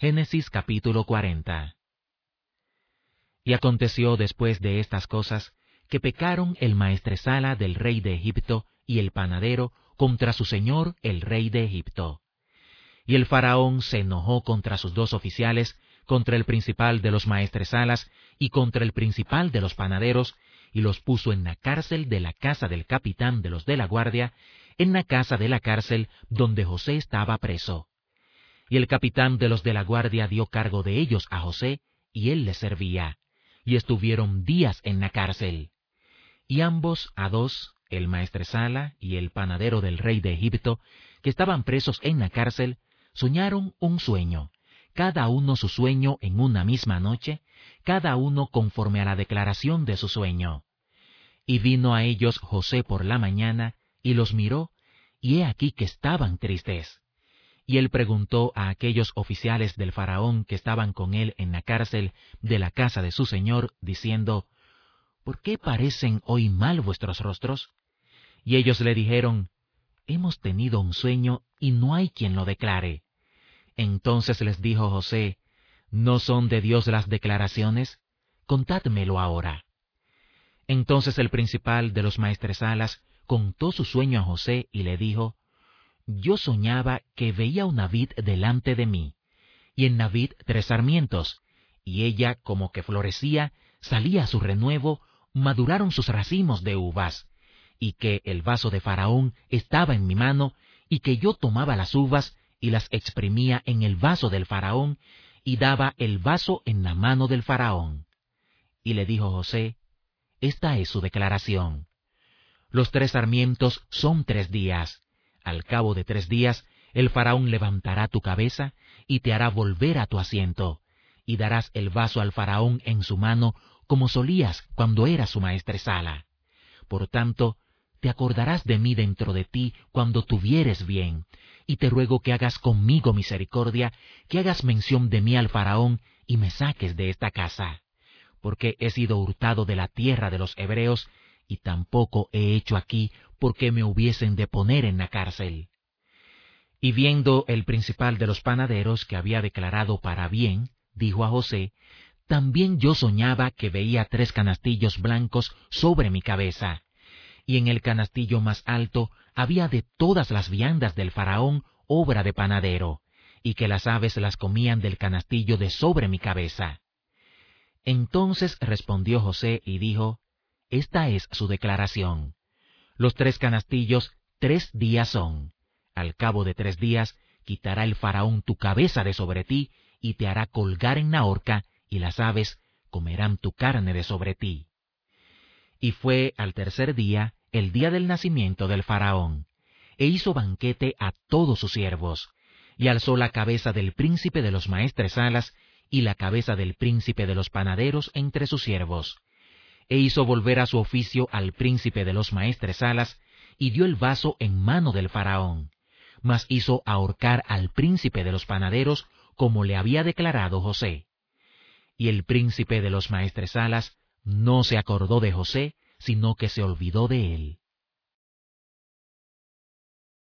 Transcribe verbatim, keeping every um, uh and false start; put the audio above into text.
Génesis capítulo cuarenta. Y aconteció después de estas cosas, que pecaron el maestresala del rey de Egipto y el panadero contra su señor el rey de Egipto. Y el faraón se enojó contra sus dos oficiales, contra el principal de los maestresalas y contra el principal de los panaderos, y los puso en la cárcel de la casa del capitán de los de la guardia, en la casa de la cárcel donde José estaba preso. Y el capitán de los de la guardia dio cargo de ellos a José, y él les servía, y estuvieron días en la cárcel. Y ambos a dos, el maestresala y el panadero del rey de Egipto, que estaban presos en la cárcel, soñaron un sueño, cada uno su sueño en una misma noche, cada uno conforme a la declaración de su sueño. Y vino a ellos José por la mañana, y los miró, y he aquí que estaban tristes. Y él preguntó a aquellos oficiales del faraón que estaban con él en la cárcel de la casa de su señor, diciendo, ¿por qué parecen hoy mal vuestros rostros? Y ellos le dijeron, hemos tenido un sueño y no hay quien lo declare. Entonces les dijo José, ¿no son de Dios las declaraciones? Contádmelo ahora. Entonces el principal de los maestresalas contó su sueño a José y le dijo, yo soñaba que veía una vid delante de mí, y en la vid tres sarmientos, y ella como que florecía, salía a su renuevo, maduraron sus racimos de uvas, y que el vaso de Faraón estaba en mi mano, y que yo tomaba las uvas y las exprimía en el vaso del Faraón, y daba el vaso en la mano del Faraón. Y le dijo José, esta es su declaración. Los tres sarmientos son tres días. Al cabo de tres días, el Faraón levantará tu cabeza y te hará volver a tu asiento, y darás el vaso al Faraón en su mano como solías cuando eras su maestresala. Por tanto, te acordarás de mí dentro de ti cuando tuvieres bien, y te ruego que hagas conmigo misericordia, que hagas mención de mí al Faraón y me saques de esta casa, porque he sido hurtado de la tierra de los hebreos, y tampoco he hecho aquí porque me hubiesen de poner en la cárcel. Y viendo el principal de los panaderos que había declarado para bien, dijo a José, también yo soñaba que veía tres canastillos blancos sobre mi cabeza, y en el canastillo más alto había de todas las viandas del Faraón obra de panadero, y que las aves las comían del canastillo de sobre mi cabeza. Entonces respondió José y dijo, esta es su declaración. Los tres canastillos tres días son. Al cabo de tres días quitará el Faraón tu cabeza de sobre ti y te hará colgar en la horca, y las aves comerán tu carne de sobre ti. Y fue al tercer día, el día del nacimiento del Faraón, e hizo banquete a todos sus siervos, y alzó la cabeza del príncipe de los maestresalas y la cabeza del príncipe de los panaderos entre sus siervos, e hizo volver a su oficio al príncipe de los maestresalas, y dio el vaso en mano del Faraón, mas hizo ahorcar al príncipe de los panaderos, como le había declarado José. Y el príncipe de los maestresalas no se acordó de José, sino que se olvidó de él.